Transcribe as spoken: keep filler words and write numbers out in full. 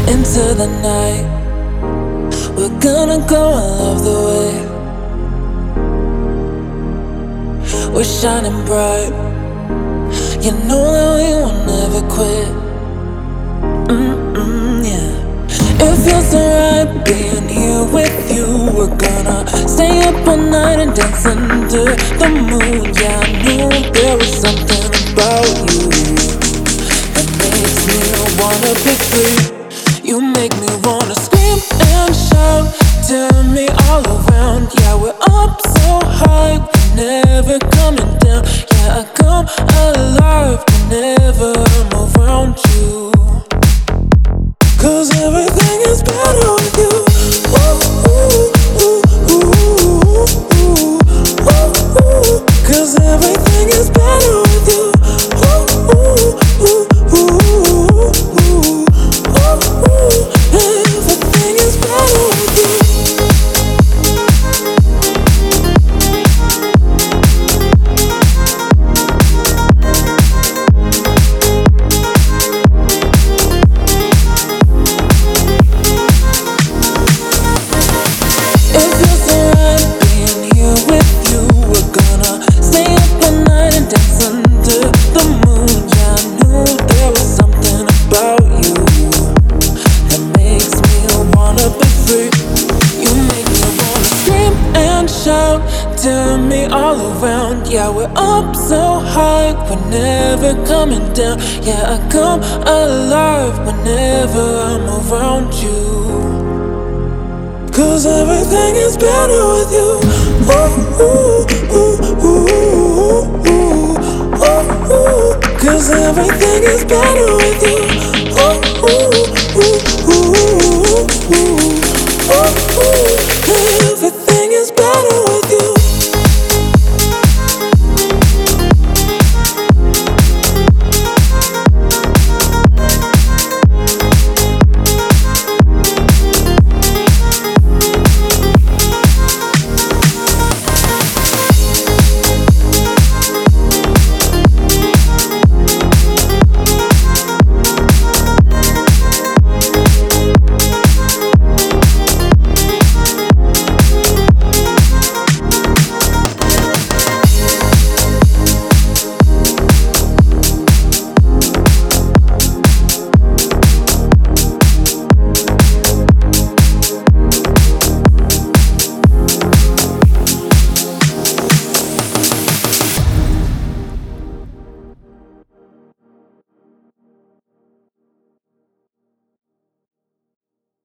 into the night. We're gonna go all of the way. We're shining bright. You know that we will never quit. Mm-mm, yeah. It feels so right being here with you. We're gonna stay up all night and dance under the moon. Yeah, I knew there was something about you that makes me wanna be free. You make me wanna scream and shout, turn me all around. Yeah, we're up so high, we're never coming down. Yeah, I come alive whenever I'm around you. Cause everything is better with you. Ooh, ooh, ooh, ooh, ooh, ooh, ooh. Cause everything is better with you. Ooh, ooh, ooh, ooh, ooh, ooh, ooh. Everything is better with you. Turn me all around. Yeah, we're up so high, we're never coming down. Yeah, I come alive whenever I'm around you. Cause everything is better with you. Ooh, ooh, ooh, ooh, ooh, ooh, ooh. Cause everything is better with you. Ooh, ooh, ooh.